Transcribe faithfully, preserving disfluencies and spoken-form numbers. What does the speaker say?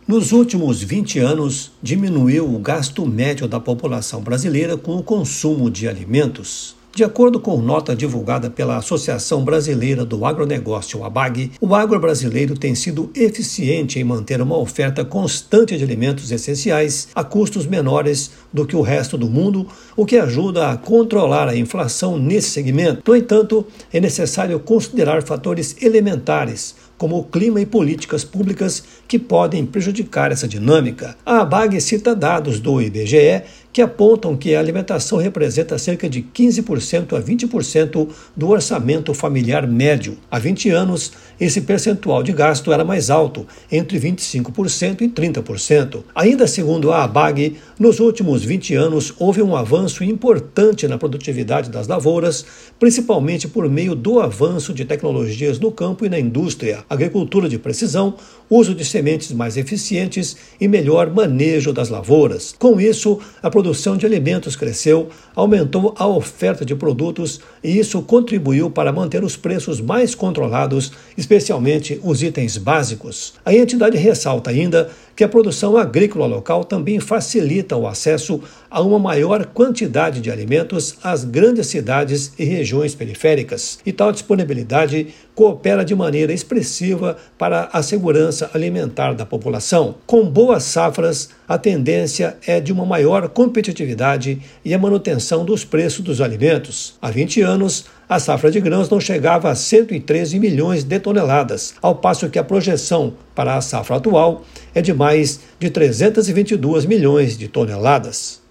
Nos últimos vinte anos, diminuiu o gasto médio da população brasileira com o consumo de alimentos. De acordo com nota divulgada pela Associação Brasileira do Agronegócio, ABAG, o agro brasileiro tem sido eficiente em manter uma oferta constante de alimentos essenciais a custos menores do que o resto do mundo, o que ajuda a controlar a inflação nesse segmento. No entanto, é necessário considerar fatores elementares, como o clima e políticas públicas que podem prejudicar essa dinâmica. A ABAG cita dados do I B G E que apontam que a alimentação representa cerca de quinze por cento a vinte por cento do orçamento familiar médio. Há vinte anos, esse percentual de gasto era mais alto, entre vinte e cinco por cento e trinta por cento. Ainda segundo a ABAG, nos últimos vinte anos houve um avanço importante na produtividade das lavouras, principalmente por meio do avanço de tecnologias no campo e na indústria, agricultura de precisão, uso de sementes mais eficientes e melhor manejo das lavouras. Com isso, a produção de alimentos cresceu, aumentou a oferta de produtos e isso contribuiu para manter os preços mais controlados, especialmente os itens básicos. A entidade ressalta ainda que a produção agrícola local também facilita o acesso a uma maior quantidade de alimentos às grandes cidades e regiões periféricas, e tal disponibilidade coopera de maneira expressiva para a segurança alimentar da população. Com boas safras, a tendência é de uma maior competitividade e a manutenção dos preços dos alimentos. Há vinte anos, a safra de grãos não chegava a cento e treze milhões de toneladas, ao passo que a projeção para a safra atual é de mais de trezentos e vinte e dois milhões de toneladas.